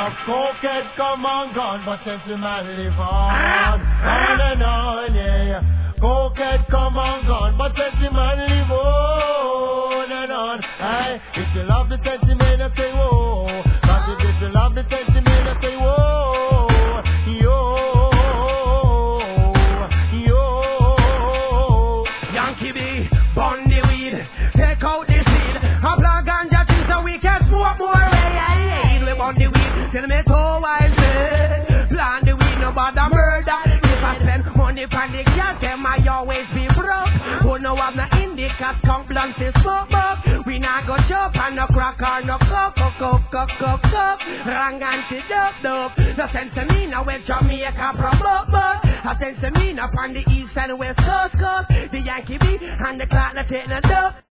Cokehead come and gone, but since the man live on and on, yeah. Cokehead come and gone, but since the man live on and on. Aye, if you love the sentiment, I say whoa. But if you love the sentiment, I say whoa. Yo. Yankee B, burn the weed, take out the seed. I plug ganja things so we can smoke more. We burn the weed till me toe wise. Plant the weed, no bother murder. If I spend money from the cat, them I always be broke. Who know I'm not indica, skunk blunt is smoke up. We not go chop and no crack or no cup. Rang anti-dope. No sense of me now with Jamaica promote, but a sense of me now on the east and west coast. The Yankee B and the clock that take the dope.